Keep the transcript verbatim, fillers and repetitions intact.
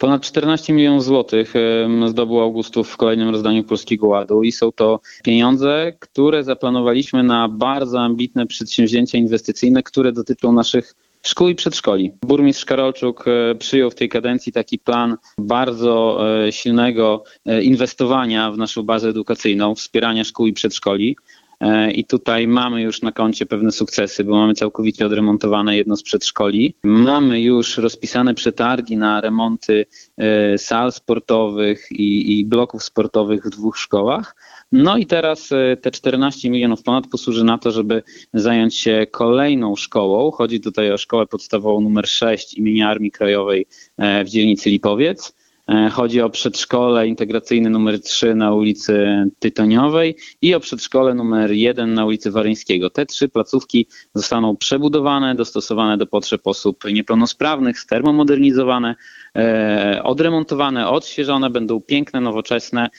Ponad czternaście milionów złotych zdobył Augustów w kolejnym rozdaniu Polskiego Ładu i są to pieniądze, które zaplanowaliśmy na bardzo ambitne przedsięwzięcia inwestycyjne, które dotyczą naszych szkół i przedszkoli. Burmistrz Karolczuk przyjął w tej kadencji taki plan bardzo silnego inwestowania w naszą bazę edukacyjną, wspierania szkół i przedszkoli. I tutaj mamy już na koncie pewne sukcesy, bo mamy całkowicie odremontowane jedno z przedszkoli. Mamy już rozpisane przetargi na remonty sal sportowych i, i bloków sportowych w dwóch szkołach. No i teraz te czternaście milionów ponad posłuży na to, żeby zająć się kolejną szkołą. Chodzi tutaj o szkołę podstawową numer sześć imienia Armii Krajowej w dzielnicy Lipowiec. Chodzi o przedszkole integracyjne numer trzy na ulicy Tytoniowej i o przedszkole numer jeden na ulicy Waryńskiego. Te trzy placówki zostaną przebudowane, dostosowane do potrzeb osób niepełnosprawnych, stermomodernizowane, odremontowane, odświeżone, będą piękne, nowoczesne